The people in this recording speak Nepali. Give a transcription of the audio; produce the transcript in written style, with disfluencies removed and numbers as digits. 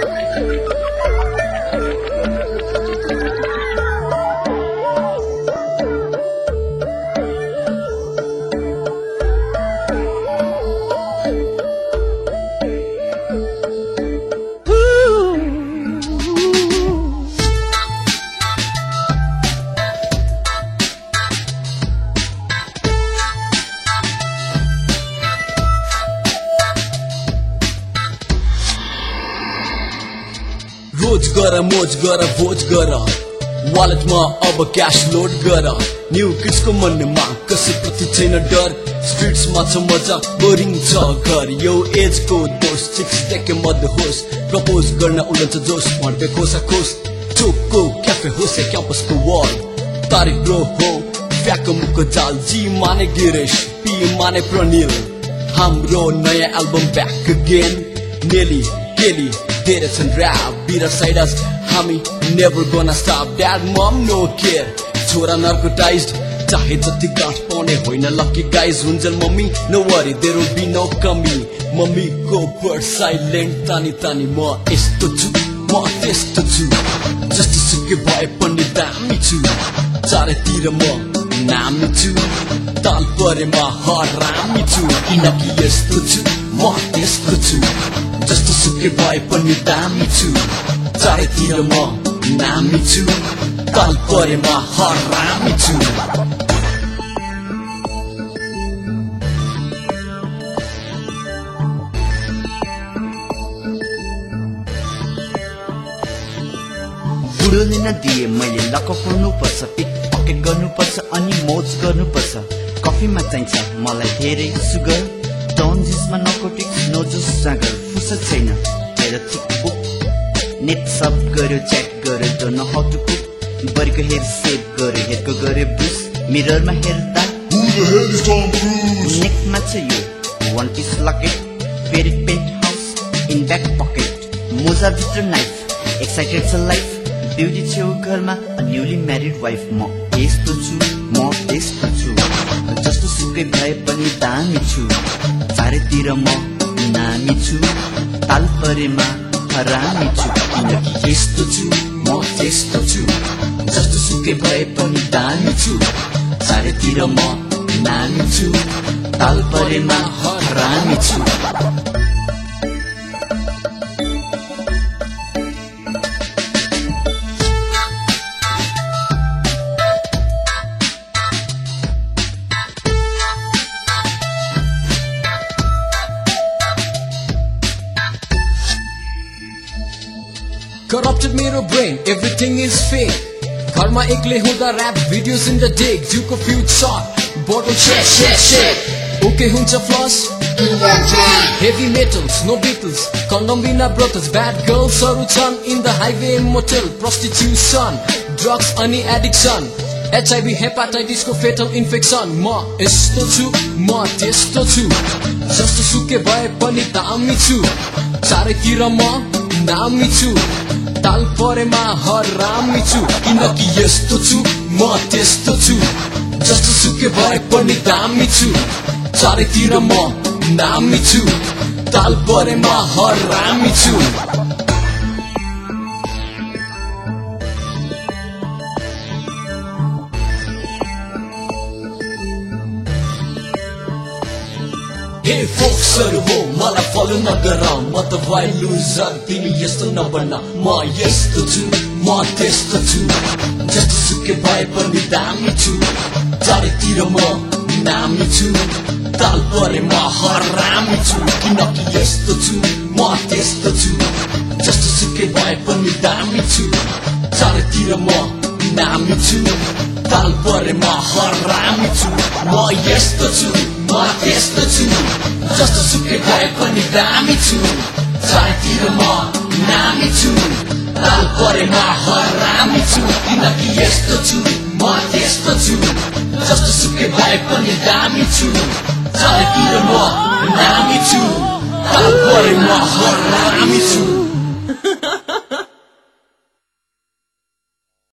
रोज गर मोज गर भोज गर वालेटमा अब क्याश लोड गर न्यू किड्सको मनमा कसैप्रति छैन डर स्ट्रिट्समा छ मजा बोरिङ छ घर यो एजको दोष सिक्स देखे मद होस् प्रपोज गर्न उडन्छ जोस भन्दै खोसा खोस चोकको क्याफे होस् क्याम्पसको वाल तारिक ब्रो हो फ्याको मुखको जाल जी माने गिरेश पी माने प्रनिल हाम्रो नयाँ एल्बम ब्याक अगेन नेली केली There is a rap, beat a side us, homie, never gonna stop. Dad, mom, no care. Chora narcotized, chahe jati gath paune hoina lucky guys. Hunjal mummy, no worry, there will be no kami. Mummy go bird silent, tani tani ma esto chu, ma testo chu. Just suke bhai pani dami chu. Chare tira ma nami chu. Tal pare ma harami chu. Kinaki esto chu, ma testo chu. जस्तो सुके भए पनि दामी छु चारैतिर म नामी छु ताल परेमा हरामी छु बुढोले नदिए मैले लकअप हुनुपर्छ पिक पकेट गर्नुपर्छ अनि मोज गर्नुपर्छ कफीमा चाहिन्छ मलाई धेरै sugar Don't use my narcotics, no just sugar. Fursa छैन मेरो थिक बुक नेट सब गर्यो च्याट गर्यो don't know how to cook बरीको हेयर सेभ गर्यो हेयरको गर्यो ब्रुस मिररमा हेर्दा Who the hell is Tom Cruise? नेकमा छ यो one piece लकेट फेरि penthouse in back pocket मोजा भित्र नाइफ एक्साइटेड छ लाइफ ब्युटी छेउ घरमा न्युली म्यारिड वाइफ म यस्तो छु म त्यस्तो छु जस्तो सुकै भए पनि दामी छु चारैतिर म नामी छु ताल परेमा हरामी छु किनकि यस्तो छु म त्यस्तो छु जस्तो सुकै भए पनि दामी छु चारैतिर म नामी छु ताल परेमा हरामी छु Corrupted मेरो brain, everything is fake. घरमा एक्लै हुँदा rap videos in the dig. जिउको fuse shot, bottle shake. Okay हुन्छ flush. Heavy metals, no Beatles. Condom बिना brothels, bad girls हरू छन् in the highway motel. Prostitution, drugs अनि addiction. HIV, hepatitis को fatal infection. म यस्तो छु, म त्यस्तो छु. जस्तो सुके भए पनि दामी छु. चारैतिर म नामी छु ताल परेमा हरामी छु किनकि यस्तो छु म त्यस्तो छु जस्तो सुके भए पनि दामी छु चारैतिर म नामी छु ताल परेमा हरामी छु हे फोक्सहरु हो मलाई फलो नगर म त भाइ लुजर तिमी यस्तो नबन म यस्तो छु म त्यस्तो छु जस्तो सुके भए पनि दामी छु चारैतिर म नामी छु ताल परेमा हरामी छु किनकि यस्तो छु म त्यस्तो छु जस्तो सुके भए पनि दामी छु चारैतिर म नामी छु ताल परेमा हरामी छु म यस्तो छु म त्यस्तो छु जस्तो सुकै भए पनि दामी छु चारैतिर म नामी छु ताल परेमा हरामी छु किनकि यस्तो छु म त्यस्तो छु जस्तो सुकै भए पनि दामी छु चारैतिर म नामी छु ताल परेमा हरामी छु